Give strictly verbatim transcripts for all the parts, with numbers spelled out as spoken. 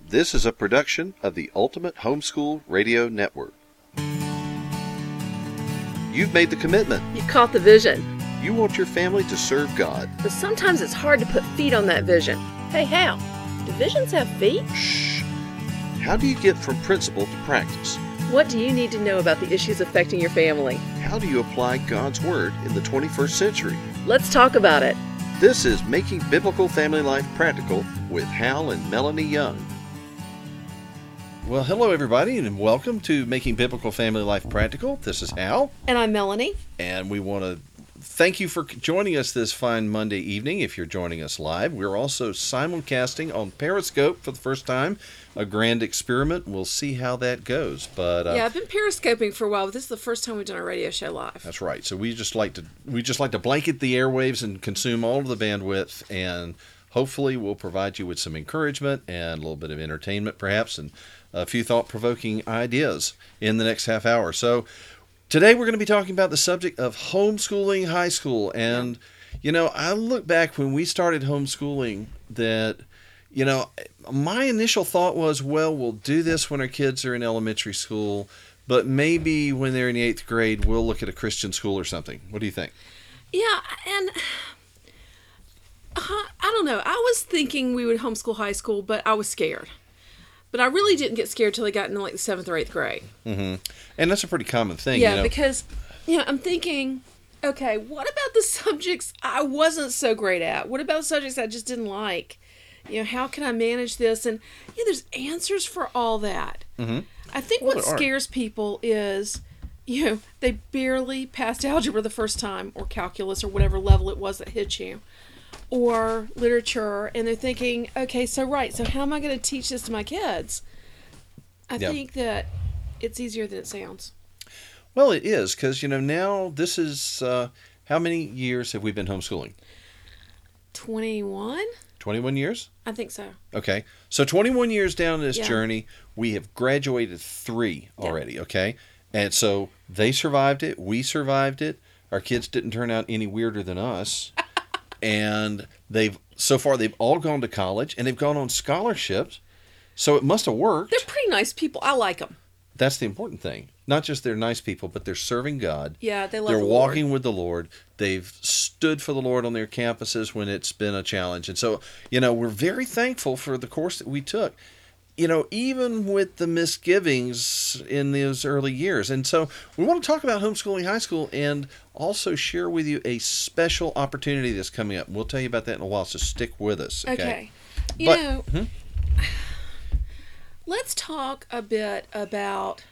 This is a production of the Ultimate Homeschool Radio Network. You've made the commitment. You caught the vision. You want your family to serve God. But sometimes it's hard to put feet on that vision. Hey, Hal, do visions have feet? Shh. How do you get from principle to practice? What do you need to know about the issues affecting your family? How do you apply God's Word in the twenty-first century? Let's talk about it. This is Making Biblical Family Life Practical with Hal and Melanie Young. Well, hello everybody, and welcome to Making Biblical Family Life Practical. This is Hal. And I'm Melanie. And we want to thank you for joining us this fine Monday evening if you're joining us live. We're also simulcasting on Periscope for the first time. A grand experiment. We'll see how that goes. But uh, yeah, I've been periscoping for a while, but this is the first time we've done a radio show live. That's right. So we just like to we just like to blanket the airwaves and consume all of the bandwidth, and hopefully we'll provide you with some encouragement and a little bit of entertainment perhaps, and a few thought-provoking ideas in the next half hour. So today we're going to be talking about the subject of homeschooling high school. And, you know, I look back when we started homeschooling that, you know, my initial thought was, well, we'll do this when our kids are in elementary school, but maybe when they're in the eighth grade, we'll look at a Christian school or something. What do you think? Yeah, and uh, I don't know. I was thinking we would homeschool high school, but I was scared. But I really didn't get scared till I got into like the seventh or eighth grade. Mm-hmm. And that's a pretty common thing. Yeah, you know? because you know, I'm thinking, okay, what about the subjects I wasn't so great at? What about subjects I just didn't like? You know, how can I manage this? And yeah, there's answers for all that. Mm-hmm. I think well, what scares people is, you know, they barely passed algebra the first time, or calculus, or whatever level it was that hit you, or literature, and they're thinking, okay, so right, so how am I going to teach this to my kids? I yeah. think that it's easier than it sounds. Well, it is, because, you know, now this is, uh, how many years have we been homeschooling? twenty-one? twenty-one years? I think so. Okay. So twenty-one years down this yeah. journey, we have graduated three already, yeah. okay? And so they survived it, we survived it, our kids didn't turn out any weirder than us. And they've, so far, they've all gone to college, and they've gone on scholarships, so it must have worked. They're pretty nice people. I like them. That's the important thing. Not just they're nice people, but they're serving God. Yeah, they love They're the walking Lord. with the Lord. They've stood for the Lord on their campuses when it's been a challenge. And so, you know, we're very thankful for the course that we took, you know, even with the misgivings in those early years. And so we want to talk about homeschooling high school and also share with you a special opportunity that's coming up. We'll tell you about that in a while, so stick with us. Okay. Okay. You but, know, hmm? let's talk a bit about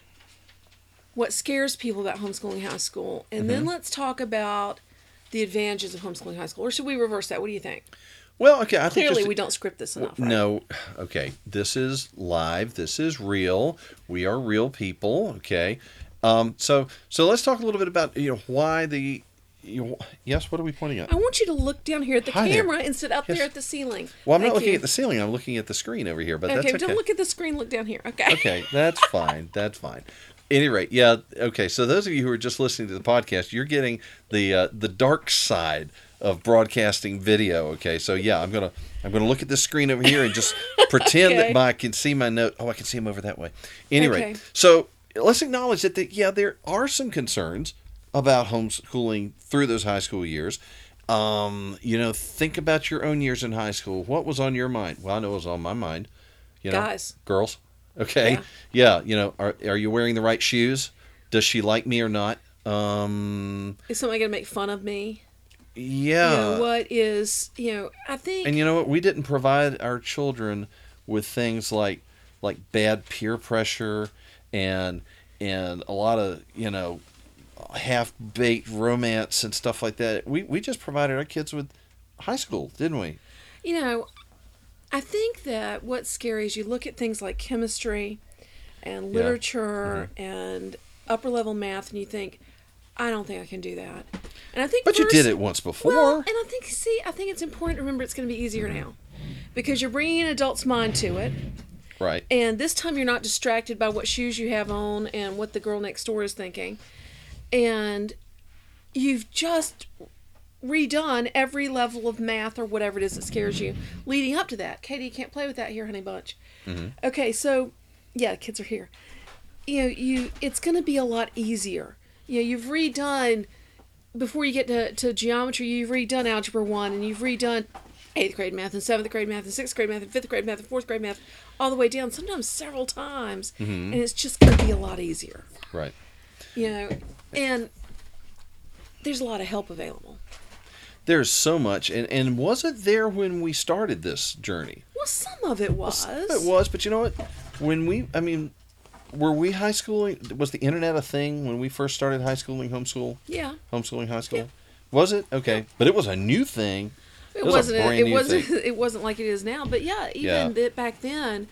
what scares people about homeschooling high school, and mm-hmm. then let's talk about the advantages of homeschooling high school. Or should we reverse that? What do you think? Well, okay. I Clearly, think just, we don't script this enough, right? No. Okay. This is live. This is real. We are real people. Okay. Um, so, so let's talk a little bit about, you know, why the, you know, yes, what are we pointing at? I want you to look down here at the Hi camera there. and sit up yes. there at the ceiling. Well, I'm Thank not looking you. at the ceiling. I'm looking at the screen over here, but okay, that's okay. Don't look at the screen. Look down here. Okay. Okay. That's fine. That's fine. At any rate, yeah. Okay. So those of you who are just listening to the podcast, you're getting the uh, the dark side of broadcasting video. Okay. So yeah, I'm gonna I'm gonna look at this screen over here and just pretend okay. that my, I can see my note. Oh, I can see him over that way. Anyway, okay. so let's acknowledge that the, yeah, there are some concerns about homeschooling through those high school years. Um, you know, think about your own years in high school. What was on your mind? Well, I know it was on my mind. You know, guys, girls. Okay. Yeah. yeah. You know, are are you wearing the right shoes? Does she like me or not? Um, is somebody going to make fun of me? Yeah. You know, what is, you know, I think. And you know what? We didn't provide our children with things like like bad peer pressure and and a lot of, you know, half-baked romance and stuff like that. We we just provided our kids with high school, didn't we? You know, I think that what's scary is you look at things like chemistry and literature yeah. mm-hmm. and upper level math, and you think, I don't think I can do that. And I think, but first, you did it once before. Well, and I think, see, I think it's important to remember it's going to be easier now, because you're bringing an adult's mind to it. Right. And this time you're not distracted by what shoes you have on and what the girl next door is thinking, and you've just redone every level of math or whatever it is that scares you leading up to that. Katie, you can't play with that here, honey bunch. Mm-hmm. Okay, so yeah, kids are here. You know, you it's going to be a lot easier. You know, you've redone before you get to, to geometry. You've redone algebra one, and you've redone eighth grade math and seventh grade math and sixth grade math and fifth grade math and fourth grade math, all the way down. Sometimes several times, Mm-hmm. and it's just going to be a lot easier. Right. You know, and there's a lot of help available. There's so much, and, and wasn't there when we started this journey? Well, some of it was. It was, but you know what? When we, I mean, were we high schooling? Was the internet a thing when we first started high schooling, homeschool? Yeah. Homeschooling high school? Yeah. Was it? Okay. But it was a new thing. It, was a wasn't. brand it new wasn't. thing. It wasn't like it is now. But yeah, even Yeah. that back then.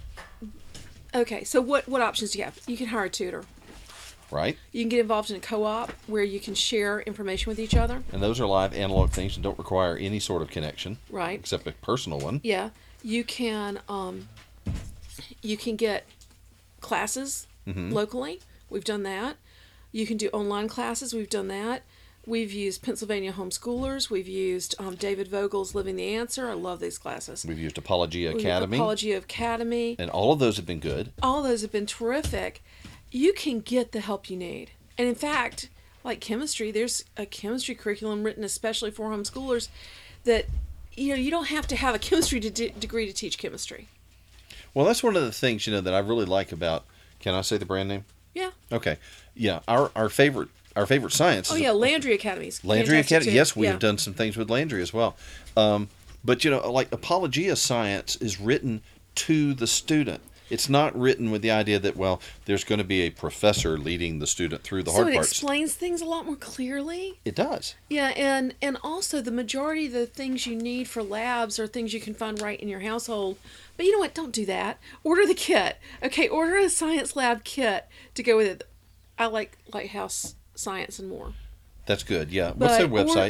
Okay, so what what options do you have? You can hire a tutor. Right? You can get involved in a co-op where you can share information with each other. And those are live analog things and don't require any sort of connection. Right. Except a personal one. Yeah. You can. Um, you can get classes Mhm. locally. We've done that. You can do online classes. We've done that. We've used Pennsylvania Homeschoolers. We've used um, David Vogel's Living the Answer. I love these classes. We've used Apologia We've- Academy. Apologia Academy. And all of those have been good. All those have been terrific. You can get the help you need. And in fact, like chemistry, there's a chemistry curriculum written especially for homeschoolers that, you know, you don't have to have a chemistry de- degree to teach chemistry. Well, that's one of the things, you know, that I really like about, can I say the brand name? Yeah. Okay. Yeah. Our our favorite our favorite science Oh, is yeah, Landry Academies. Landry Fantastic, Academy. too. Yes, we Yeah. have done some things with Landry as well. Um, but, you know, like Apologia Science is written to the student. It's not written with the idea that, well, there's going to be a professor leading the student through the So hard it parts. explains things a lot more clearly. It does. Yeah, and, and also the majority of the things you need for labs are things you can find right in your household. But you know what? Don't do that. Order the kit. Okay, order a science lab kit to go with it. I like Lighthouse Science and more. That's good. Yeah. What's their But- or- website?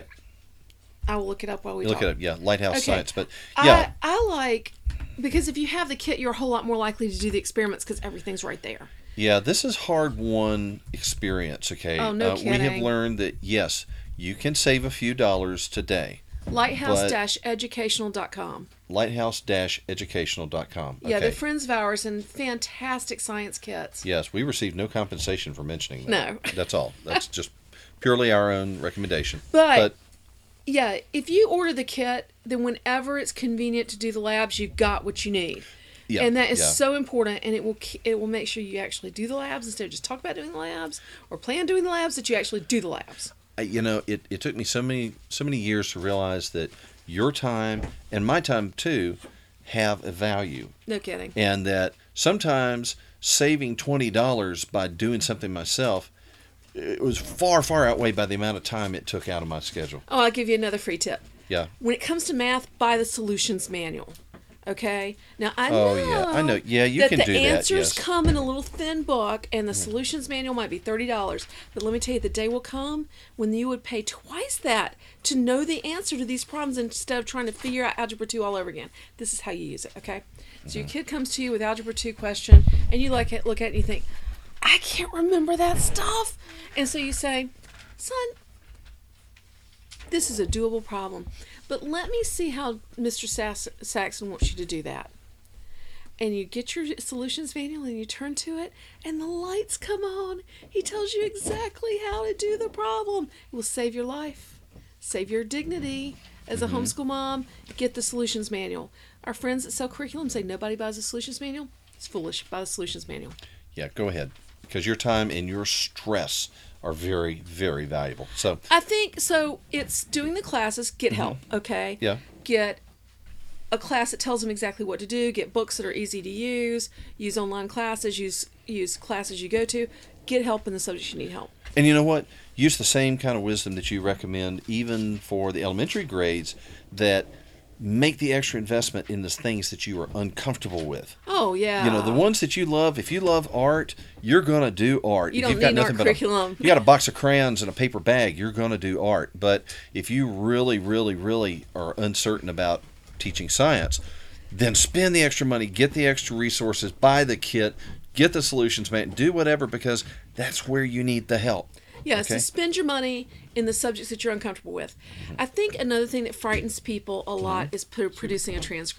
I will look it up while we You look talk. it up. Yeah. Lighthouse Okay. Science. But yeah. I, I like, because if you have the kit, you're a whole lot more likely to do the experiments because everything's right there. Yeah, this is hard won experience, okay? Oh, no uh, We have kidding. learned that, yes, you can save a few dollars today. lighthouse dash educational dot com. lighthouse dash educational dot com. Okay. Yeah, they're friends of ours and fantastic science kits. Yes, we received no compensation for mentioning that. No. That's all. That's just purely our own recommendation. But, yeah, if you order the kit, then whenever it's convenient to do the labs, you've got what you need. yeah, And that is yeah. so important, and it will ke- it will make sure you actually do the labs instead of just talk about doing the labs or plan doing the labs, that you actually do the labs. I- you know, it, it took me so many so many years to realize that your time and my time too have a value, No kidding. and that sometimes saving twenty dollars by doing something myself, it was far far outweighed by the amount of time it took out of my schedule. Oh, I'll give you another free tip. Yeah. When it comes to math, buy the solutions manual. Okay. Now I Oh, know. yeah. I know. Yeah, you that can the do that, answers yes. come in a little thin book, and the solutions manual might be thirty dollars. But let me tell you, the day will come when you would pay twice that to know the answer to these problems instead of trying to figure out algebra two all over again. This is how you use it. Okay. So Mm-hmm. your kid comes to you with algebra two question, and you like it, look at it, and you think, I can't remember that stuff, and so you say, son, this is a doable problem, but let me see how Mister Sax- Saxon wants you to do that. And you get your solutions manual and you turn to it, and the lights come on. He tells you exactly how to do the problem. It will save your life, save your dignity as a homeschool mom. Get the solutions manual. Our friends that sell curriculum say nobody buys a solutions manual. It's foolish. Buy the solutions manual. Yeah, go ahead. Because your time and your stress are very, very valuable. So, I think so. It's doing the classes. Get help, okay? yeah. Get a class that tells them exactly what to do. Get books that are easy to use. Use online classes. Use use classes you go to. Get help in the subjects you need help. And you know what? Use the same kind of wisdom that you recommend even for the elementary grades, that make the extra investment in the things that you are uncomfortable with. Oh yeah. You know, the ones that you love, if you love art, you're going to do art. You if don't you've got need an nothing art but curriculum. A, you got a box of crayons and a paper bag, you're going to do art. But if you really, really, really are uncertain about teaching science, then spend the extra money, get the extra resources, buy the kit, get the solutions, man, do whatever, because that's where you need the help. Yeah, Okay. so spend your money in the subjects that you're uncomfortable with. I think another thing that frightens people a lot is pro- producing a transcript.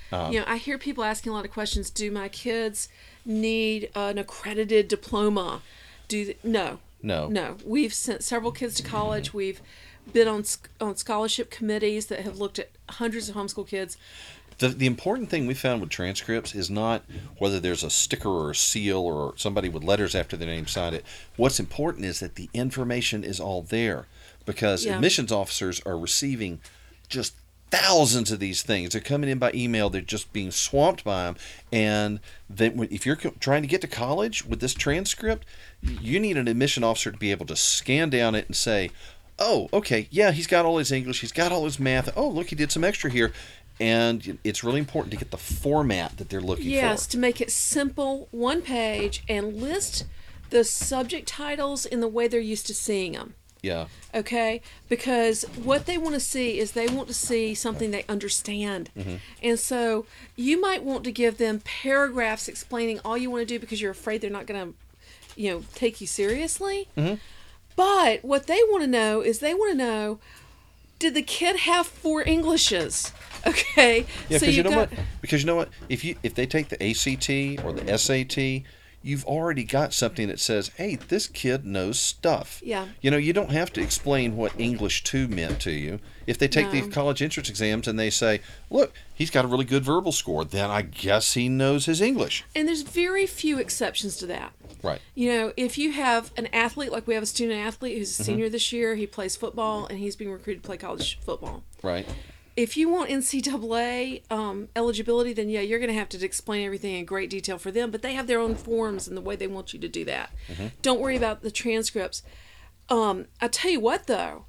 Uh-huh. You know, I hear people asking a lot of questions. Do my kids need an accredited diploma? Do they, no, No. no. We've sent several kids to college. We've been on on scholarship committees that have looked at hundreds of homeschool kids. The, the important thing we found with transcripts is not whether there's a sticker or a seal or somebody with letters after their name signed it. What's important is that the information is all there, because Yeah. admissions officers are receiving just thousands of these things. They're coming in by email. They're just being swamped by them. And then when, if you're co- trying to get to college with this transcript, you need an admission officer to be able to scan down it and say, oh, okay, yeah, he's got all his English, he's got all his math. Oh, look, he did some extra here. And it's really important to get the format that they're looking Yes, for. to make it simple, one page, and list the subject titles in the way they're used to seeing them. Yeah. Okay? Because what they want to see is they want to see something they understand. Mm-hmm. And so you might want to give them paragraphs explaining all you want to do because you're afraid they're not going to, you know, take you seriously. Mm-hmm. But what they want to know is they want to know, did the kid have four Englishes? Okay? Yeah, so because you know got, what? Because you know what? If you if they take the A C T or the S A T, you've already got something that says, hey, this kid knows stuff. Yeah. You know, you don't have to explain what English two meant to you. If they take No. the college entrance exams and they say, look, he's got a really good verbal score, then I guess he knows his English. And there's very few exceptions to that. Right. You know, if you have an athlete, like we have a student athlete who's a senior this year, he plays football and he's being recruited to play college football. Right. If you want N C double A um, eligibility, then yeah, you're going to have to explain everything in great detail for them. But they have their own forms and the way they want you to do that. Don't worry about the transcripts. Um, I tell you what, though,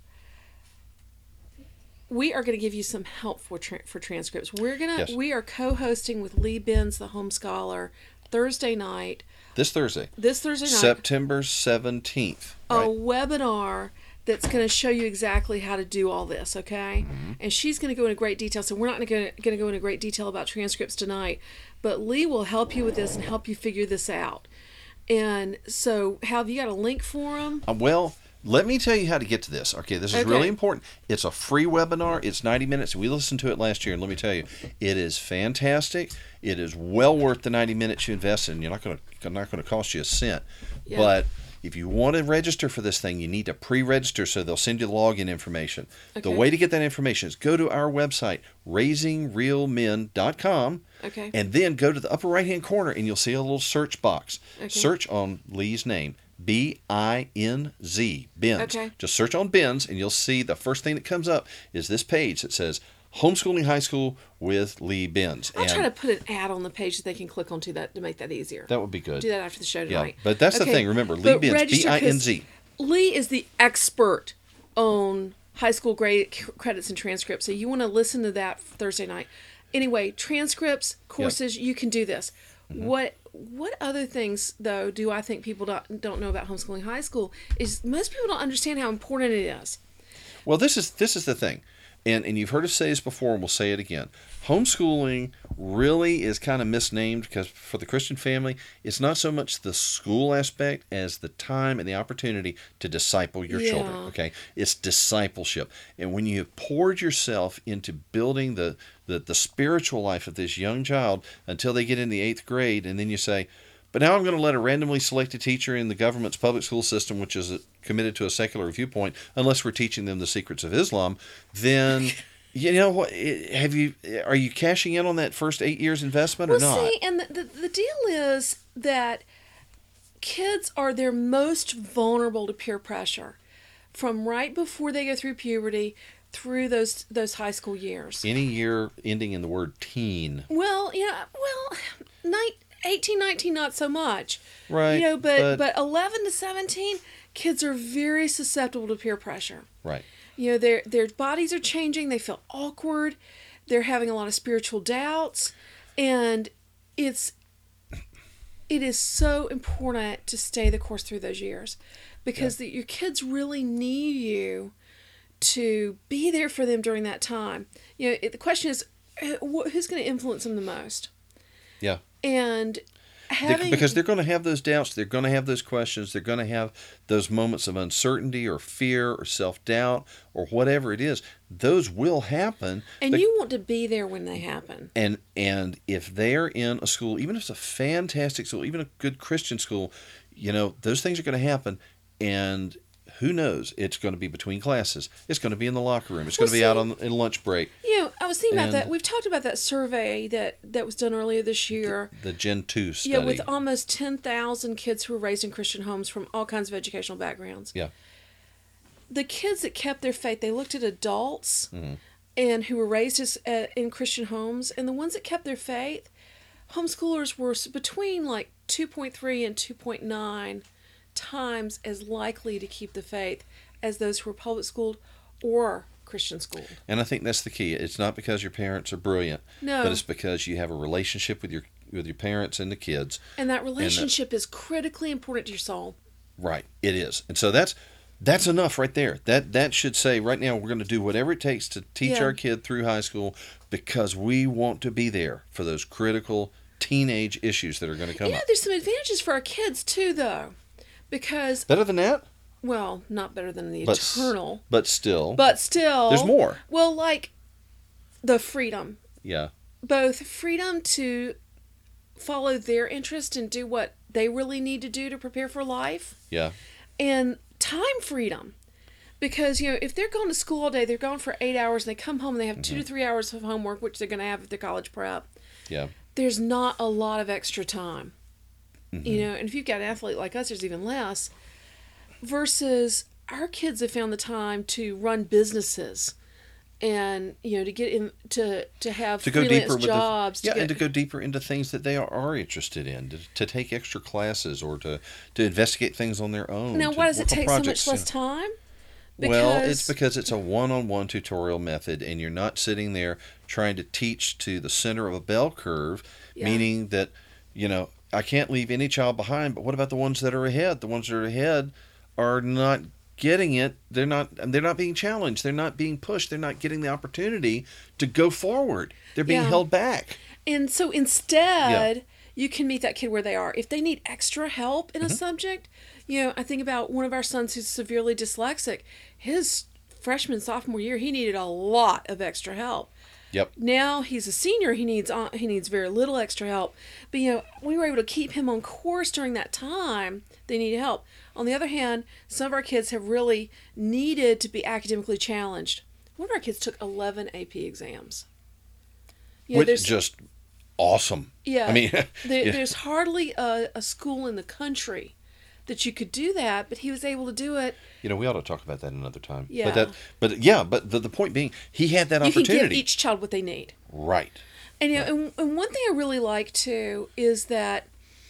we are going to give you some help for tra- for transcripts. We're gonna Yes. we are co-hosting with Lee Benz, the home scholar, Thursday night. This Thursday, This Thursday night, September seventeenth. a Right. webinar that's going to show you exactly how to do all this, okay? Mm-hmm. And she's going to go into great detail. So we're not going to go into great detail about transcripts tonight, but Lee will help you with this and help you figure this out. And so, have you got a link for them? Uh, well, let me tell you how to get to this. Okay, this is Okay. really important. It's a free webinar. It's ninety minutes. We listened to it last year, and let me tell you, it is fantastic. It is well worth the ninety minutes you invest in. You're not going to not going to cost you a cent. Yeah. But if you want to register for this thing, you need to pre-register so they'll send you the login information. The Okay. way to get that information is go to our website, raising real men dot com. Okay. And then go to the upper right-hand corner, and you'll see a little search box. Okay. Search on Lee's name, B I N Z, Benz. Okay. Just search on Benz, and you'll see the first thing that comes up is this page that says Homeschooling High School with Lee Benz. I'll and try to put an ad on the page that they can click onto that to make that easier. that would be good. Do that after the show Yeah, tonight. but that's the Okay, thing. Remember, Lee but Benz, register B I 'cause N Z. Lee is the expert on high school grade c- credits and transcripts. So you want to listen to that Thursday night. Anyway, transcripts, courses, you can do this. Mm-hmm. What what other things though do I think people don't don't know about homeschooling high school is most people don't understand how important it is. Well, this is this is the thing, and and you've heard us say this before, and we'll say it again. Homeschooling really is kind of misnamed because for the Christian family, it's not so much the school aspect as the time and the opportunity to disciple your Yeah. children. Okay, it's discipleship, and when you have poured yourself into building the, the the spiritual life of this young child until they get in the eighth grade, and then you say, but now I'm going to let a randomly selected teacher in the government's public school system, which is committed to a secular viewpoint, unless we're teaching them the secrets of Islam, then you know what? Have you are you cashing in on that first eight years investment or Well, not? see, and the, the the deal is that kids are their most vulnerable to peer pressure from right before they go through puberty through those those high school years. Any year ending in the word teen, Well, yeah, well, night, eighteen, nineteen, not so much. right? You know, but, but, but eleven to seventeen, kids are very susceptible to peer pressure. right. You know, their their bodies are changing. They feel awkward. They're having a lot of spiritual doubts, and it's it is so important to stay the course through those years, because the, your kids really need you to be there for them during that time. You know, it, the question is, uh, wh- who's going to influence them the most? Yeah. And having, because they're going to have those doubts, they're going to have those questions, they're going to have those moments of uncertainty or fear or self-doubt or whatever it is. Those will happen. and but, you want to be there when they happen. and and if they're in a school, even if it's a fantastic school, even a good Christian school, you know, those things are going to happen. And who knows? It's going to be between classes. It's going to be in the locker room. It's going Well, to be see, out on in lunch break. You know, I was thinking about And- that. We've talked about that survey that, that was done earlier this year. The Gen two study. Yeah, with almost ten thousand kids who were raised in Christian homes from all kinds of educational backgrounds. Yeah. The kids that kept their faith, they looked at adults Mm-hmm. and who were raised as, uh, in Christian homes, and the ones that kept their faith, homeschoolers were s- between like two point three and two point nine times as likely to keep the faith as those who were public schooled or Christian schooled. And I think that's the key. It's not because your parents are brilliant, No. but it's because you have a relationship with your with your parents and the kids. And that relationship is critically important to your soul. Right, it is. And so that's that's enough right there. That that should say right now we're going to do whatever it takes to teach Yeah. our kid through high school because we want to be there for those critical teenage issues that are going to come You know, up. there's some advantages for our kids too, though, because, Better than that, well, not better than the but s- eternal, but still, but still, there's more. Well, like the freedom, Yeah, both freedom to follow their interest and do what they really need to do to prepare for life, yeah, and time freedom. Because, you know, if they're going to school all day, they're gone for eight hours, and they come home and they have two to three hours of homework, which they're going to have if they're college prep. yeah. There's not a lot of extra time. Mm-hmm. You know, and if you've got an athlete like us, there's even less. Versus our kids have found the time to run businesses and, you know, to get in, to, to have To go freelance deeper with jobs. the, yeah, to and get, to go deeper into things that they are, are interested in, to, to take extra classes or to, to investigate things on their own. now, to why does it work on take so projects, much less you know. time? Well, it's because it's a one-on-one tutorial method, and you're not sitting there trying to teach to the center of a bell curve, Yeah. meaning that, you know, I can't leave any child behind, but what about the ones that are ahead? The ones that are ahead are not getting it. They're not they're not being challenged. They're not being pushed. They're not getting the opportunity to go forward. They're being Yeah. held back. And so instead, you can meet that kid where they are. If they need extra help in a Mm-hmm. subject, you know, I think about one of our sons who's severely dyslexic. His freshman, sophomore year, he needed a lot of extra help. Yep. Now he's a senior. He needs uh, he needs very little extra help. But, you know, we were able to keep him on course during that time. They needed help. On the other hand, some of our kids have really needed to be academically challenged. One of our kids took eleven A P exams. You know, Which there's- is just awesome. yeah. I mean, there, yeah. there's hardly a, a school in the country that you could do that, but he was able to do it. You know, we ought to talk about that another time. Yeah. But that, but yeah, but the, the point being, he had that You can opportunity. give each child what they need. Right. And you know, and, and one thing I really like too is that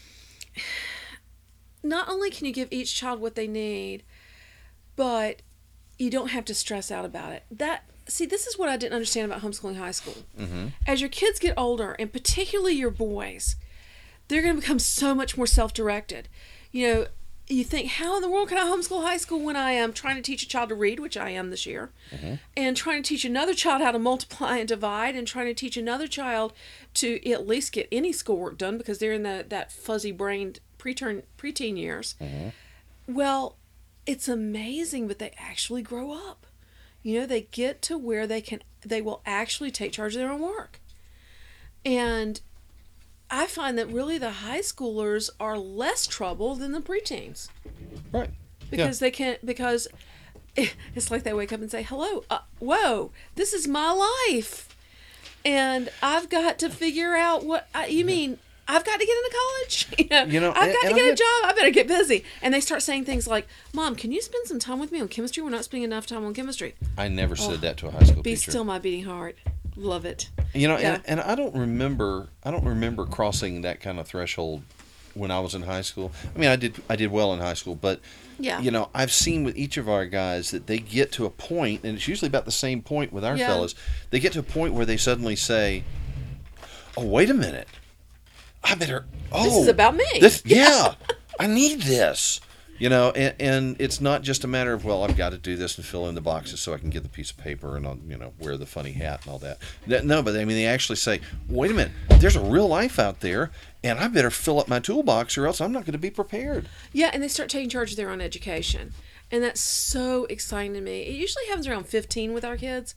not only can you give each child what they need, but you don't have to stress out about it. That see, this is what I didn't understand about homeschooling high school. Mm-hmm. As your kids get older, and particularly your boys, they're going to become so much more self-directed. You know, you think, how in the world can I homeschool high school when I am trying to teach a child to read, which I am this year, Mm-hmm. and trying to teach another child how to multiply and divide, and trying to teach another child to at least get any schoolwork done because they're in the, that fuzzy-brained preteen, preteen years. Mm-hmm. Well, it's amazing, but they actually grow up. You know, they get to where they can, they will actually take charge of their own work. And I find that really the high schoolers are less trouble than the preteens Right. because they can't, because it's like they wake up and say, hello, uh, whoa, this is my life. And I've got to figure out what, I, you mean, I've got to get into college? You know, You know, I've and- got to and get I a had- job. I better get busy. And they start saying things like, Mom, can you spend some time with me on chemistry? We're not spending enough time on chemistry. I never said that to a high school Be teacher. still my beating heart. Love it. You know, Yeah. and, and I don't remember. I don't remember crossing that kind of threshold when I was in high school. I mean, I did. I did well in high school, but Yeah. you know, I've seen with each of our guys that they get to a point, and it's usually about the same point with our Yeah. fellas. They get to a point where they suddenly say, "Oh, wait a minute, I better." Oh, This is about me. This, yeah, I need this. You know, and, and it's not just a matter of, well, I've got to do this and fill in the boxes so I can get the piece of paper and, I'll, you know, wear the funny hat and all that. No, but I mean, they actually say, wait a minute, there's a real life out there, and I better fill up my toolbox or else I'm not going to be prepared. Yeah, and they start taking charge of their own education. And that's so exciting to me. It usually happens around fifteen with our kids.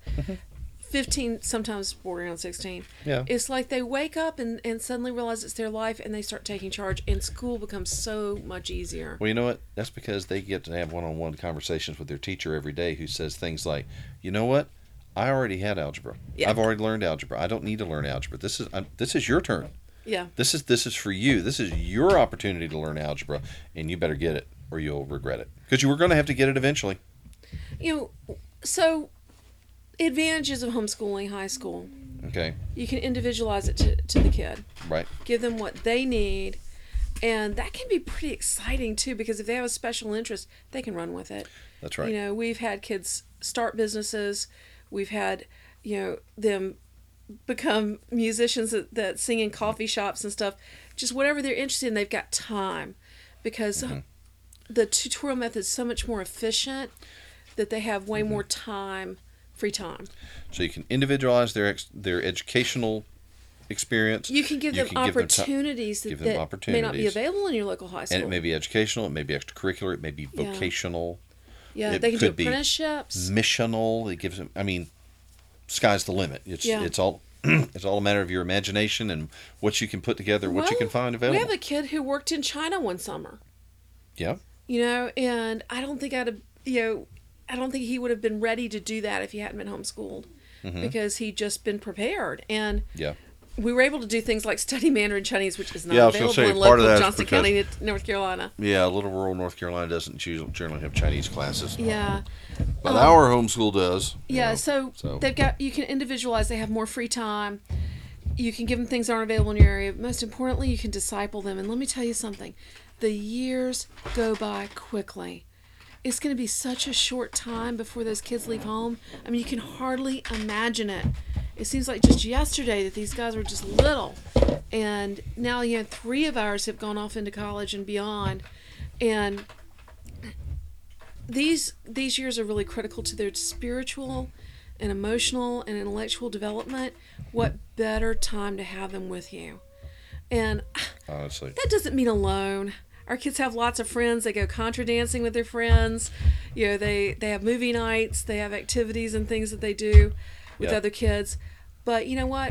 fifteen, sometimes bordering on sixteen. Yeah. It's like they wake up and, and suddenly realize it's their life and they start taking charge, and school becomes so much easier. Well, you know what? That's because they get to have one-on-one conversations with their teacher every day who says things like, you know what? I already had algebra. Yeah. I've already learned algebra. I don't need to learn algebra. This is I'm, this is your turn. Yeah. This is this is for you. This is your opportunity to learn algebra, and you better get it or you'll regret it. Because you were going to have to get it eventually. You know, so advantages of homeschooling high school. Okay. You can individualize it to, to the kid. Right. Give them what they need. And that can be pretty exciting, too, because if they have a special interest, they can run with it. That's right. You know, we've had kids start businesses. We've had, you know, them become musicians that, that sing in coffee shops and stuff. Just whatever they're interested in, they've got time. Because mm-hmm. the tutorial method is so much more efficient that they have way mm-hmm. more time, free time. So you can individualize their ex- their educational experience. You can give you them can opportunities give that, them that opportunities. may not be available in your local high school. And it may be educational, it may be extracurricular, it may be Yeah. vocational. Yeah, it they can do could be apprenticeships. missional. It gives them, I mean, sky's the limit. It's Yeah. it's all it's all a matter of your imagination and what you can put together, what you Well, can find available. We have a kid who worked in China one summer. Yeah. You know, and I don't think I'd have, you know, I don't think he would have been ready to do that if he hadn't been homeschooled, Mm-hmm. because he'd just been prepared. And Yeah. we were able to do things like study Mandarin Chinese, which is not Yeah, I was gonna available say, in part of local that's Johnson because- County, North Carolina. Yeah, little rural North Carolina doesn't usually generally have Chinese classes. Yeah. But Um, our homeschool does. you Yeah, know, so, so. they've got, you can individualize, they have more free time. You can give them things that aren't available in your area. Most importantly, you can disciple them. And let me tell you something. The years go by quickly. It's going to be such a short time before those kids leave home. I mean, you can hardly imagine it. It seems like just yesterday that these guys were just little. And now, you know, three of ours have gone off into college and beyond. And these these years are really critical to their spiritual and emotional and intellectual development. What better time to have them with you? And Honestly. that doesn't mean alone. Our kids have lots of friends. They go contra dancing with their friends. You know, they, they have movie nights. They have activities and things that they do with Yeah. other kids. But you know what?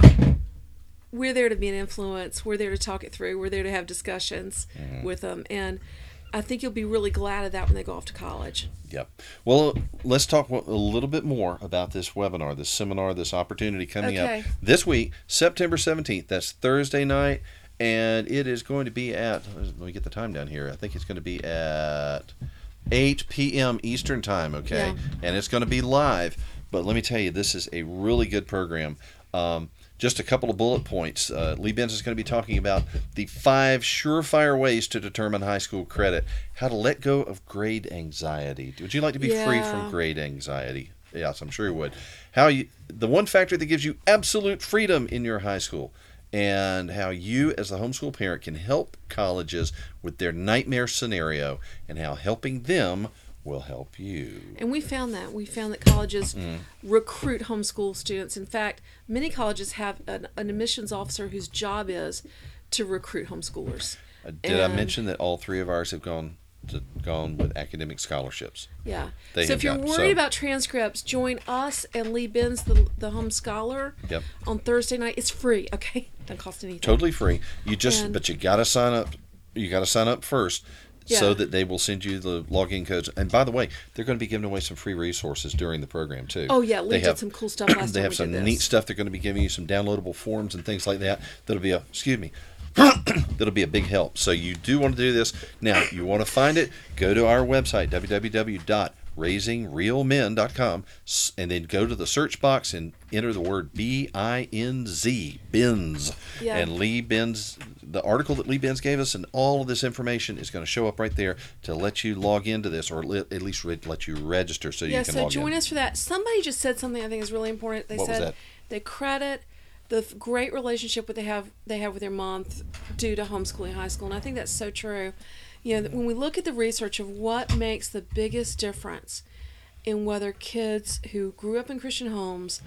We're there to be an influence. We're there to talk it through. We're there to have discussions Mm-hmm. with them. And I think you'll be really glad of that when they go off to college. Yep. Well, let's talk a little bit more about this webinar, this seminar, this opportunity coming Okay. up this week, September seventeenth. That's Thursday night, and it is going to be at, let me get the time down here. I think it's going to be at eight p.m. Eastern time, okay? Yeah. And it's going to be live. But let me tell you, this is a really good program. Um, just a couple of bullet points. Uh, Lee Benz is going to be talking about the five surefire ways to determine high school credit, how to let go of grade anxiety. Would you like to be free Yeah. from grade anxiety? Yes, I'm sure you would. How you, the one factor that gives you absolute freedom in your high school, and how you as a homeschool parent can help colleges with their nightmare scenario, and how helping them will help you. And we found that. We found that colleges Mm. recruit homeschool students. In fact, many colleges have an, an admissions officer whose job is to recruit homeschoolers. Uh, Did I And- mention that all three of ours have gone to, gone with academic scholarships? Yeah. They so have if you're got- worried so- about transcripts, join us and Lee Benz, the, the home scholar, Yep. on Thursday night. It's free, okay? Doesn't cost anything. Totally free. You just, And- but you got to sign up. You got to sign up first, so Yeah. that they will send you the login codes. And by the way, they're going to be giving away some free resources during the program too. Oh, yeah. Lee They did have- some cool stuff last They time have we some did neat this. stuff. They're going to be giving you some downloadable forms and things like that. That'll be a excuse me. That'll be a big help. So you do want to do this. Now, you want to find it, go to our website, w w w dot raising real men dot com, and then go to the search box and enter the word B I N Z, Benz. Yeah. And Lee Benz, the article that Lee Benz gave us and all of this information is going to show up right there to let you log into this, or le- at least re- let you register so Yeah, you can so log join in. us for that. Somebody just said something I think is really important. They What was said that? they credit the f- great relationship that they have they have with their mom th- due to homeschooling high school, and I think that's so true. You know, when we look at the research of what makes the biggest difference in whether kids who grew up in Christian homes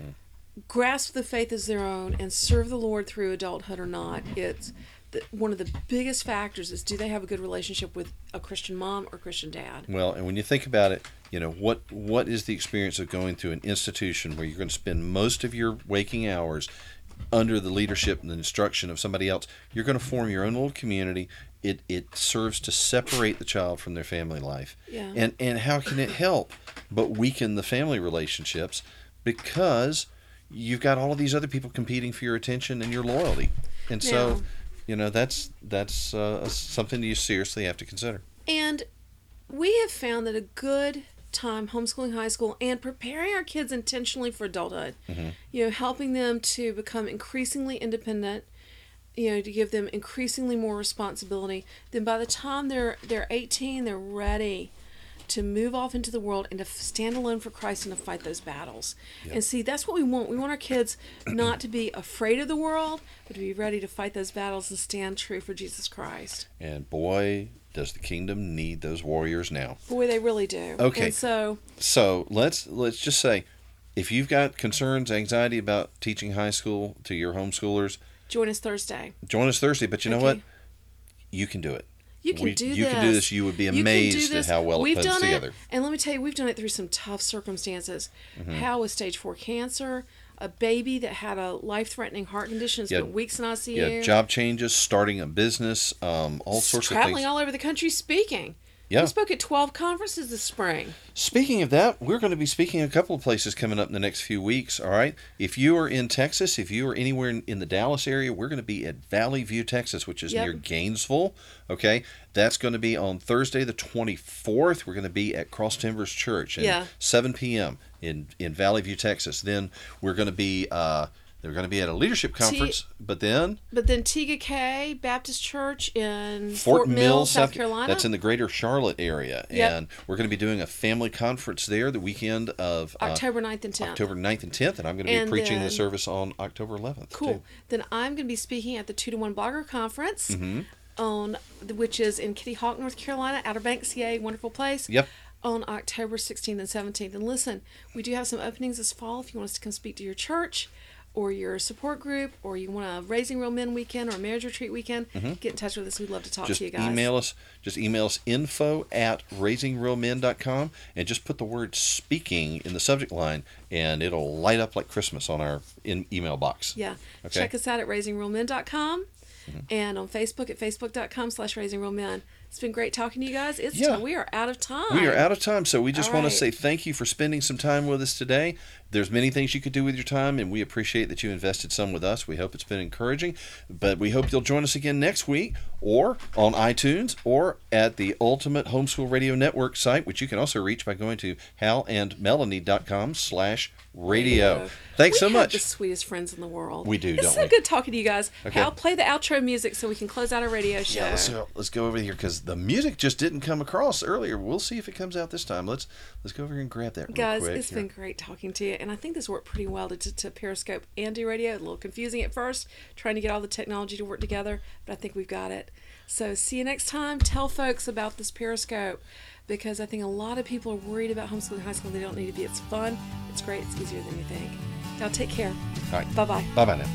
grasp the faith as their own and serve the Lord through adulthood or not, it's the, one of the biggest factors is, do they have a good relationship with a Christian mom or Christian dad? Well, and when you think about it, you know, what what is the experience of going to an institution where you're going to spend most of your waking hours under the leadership and the instruction of somebody else? You're going to form your own little community. It it serves to separate the child from their family life. Yeah. And and how can it help but weaken the family relationships, because you've got all of these other people competing for your attention and your loyalty. And so, Now, you know, that's that's uh, something you seriously have to consider. And we have found that a good time homeschooling high school and preparing our kids intentionally for adulthood, Mm-hmm. you know, helping them to become increasingly independent, you know, to give them increasingly more responsibility, then by the time they're they're eighteen, they're ready to move off into the world and to stand alone for Christ and to fight those battles. Yep. And see, that's what we want. We want our kids not to be afraid of the world, but to be ready to fight those battles and stand true for Jesus Christ. And boy, does the kingdom need those warriors now. Boy, they really do. Okay. And so, So let's let's just say, if you've got concerns, anxiety about teaching high school to your homeschoolers, join us Thursday. join us Thursday. But you know Okay. what? You can do it. You can We- do you this. can do this. You would be You can do amazed at this. how well it We've comes done together. It, and let me tell you, we've done it through some tough circumstances. Mm-hmm. How with stage four cancer, a baby that had a life-threatening heart condition, Yeah. spent weeks in I C U. Yeah, job changes, starting a business, um, all sorts of traveling things. all over the country speaking. Yeah. We spoke at twelve conferences this spring. Speaking of that, we're going to be speaking a couple of places coming up in the next few weeks, all right? If you are in Texas, if you are anywhere in, in the Dallas area, we're going to be at Valley View, Texas, which is Yep. near Gainesville, okay? That's going to be on Thursday the twenty-fourth. We're going to be at Cross Timbers Church at Yeah. seven p.m. in, in Valley View, Texas. Then we're going to be... Uh, They're going to be at a leadership conference, but then But then Tega K Baptist Church in Fort, Fort Mill, Mill, South Carolina. That's in the greater Charlotte area. Yep. And we're going to be doing a family conference there the weekend of uh, October ninth and tenth. October ninth and tenth, and I'm going to be And preaching the then- service on October eleventh. Cool. too. Then I'm going to be speaking at the Two to One Blogger Conference, Mm-hmm. on which is in Kitty Hawk, North Carolina, Outer Banks, C A, wonderful place. Yep. On October sixteenth and seventeenth. And listen, we do have some openings this fall if you want us to come speak to your church or your support group, or you want a Raising Real Men weekend or a marriage retreat weekend. Get in touch with us. We'd love to talk Just to you guys. email us. Just email us info at raising real men dot com, and just put the word speaking in the subject line, and it'll light up like Christmas on our in email box. Yeah. Okay. Check us out at raising real men dot com and on Facebook at facebook dot com slash raising real men. It's been great talking to you guys. It's Yeah. time. We are out of time. We are out of time, so we just All want right. to say thank you for spending some time with us today. There's many things you could do with your time, and we appreciate that you invested some with us. We hope it's been encouraging, but we hope you'll join us again next week, or on iTunes, or at the Ultimate Homeschool Radio Network site, which you can also reach by going to hal and melanie dot com slash radio. Thanks we so have much. the sweetest friends in the world. We do, It's don't so we? good talking to you guys. Okay. Hal, play the outro music so we can close out our radio show. Yeah, let's, uh, let's go over here because the music just didn't come across earlier. We'll see if it comes out this time. Let's let's go over here and grab that real Guys, quick. it's here. been great talking to you, and I think this worked pretty well to, to, to Periscope and do radio. A little confusing at first, trying to get all the technology to work together, but I think we've got it. So see you next time. Tell folks about this Periscope, because I think a lot of people are worried about homeschooling high school. They don't need to be. It's fun. It's great. It's easier than you think. Now take care. All right. Bye-bye. Bye-bye now.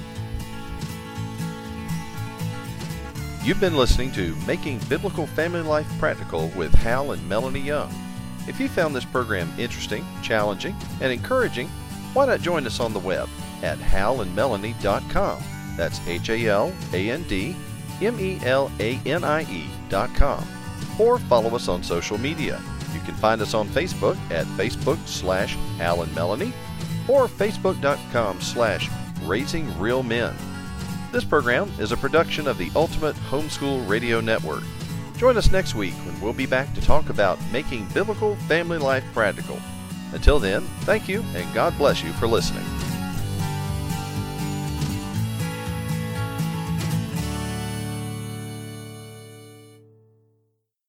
You've been listening to Making Biblical Family Life Practical with Hal and Melanie Young. If you found this program interesting, challenging, and encouraging, why not join us on the web at hal and melanie dot com. That's H A L A N D M E L A N I E dot com. Or follow us on social media. You can find us on Facebook at Facebook slash Hal and Melanie, or facebook dot com slash raising real men. This program is a production of the Ultimate Homeschool Radio Network. Join us next week when we'll be back to talk about making biblical family life practical. Until then, thank you and God bless you for listening.